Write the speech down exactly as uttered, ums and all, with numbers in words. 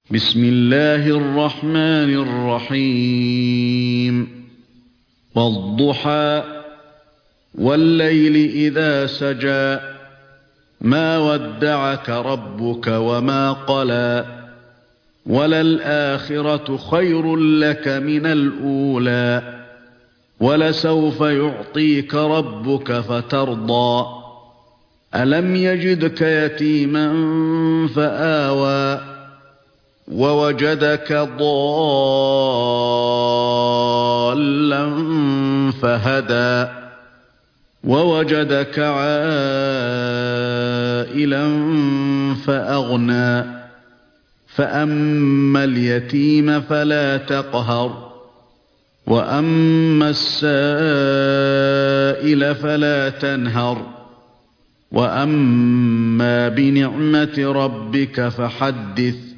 بسم الله الرحمن الرحيم والضحى والليل إذا سجى ما ودعك ربك وما قلى وللآخرة خير لك من الأولى ولسوف يعطيك ربك فترضى ألم يجدك يتيما فآوى ووجدك ضالا فهدى ووجدك عائلا فأغنى فأما اليتيم فلا تقهر وأما السائل فلا تنهر وأما بنعمة ربك فحدث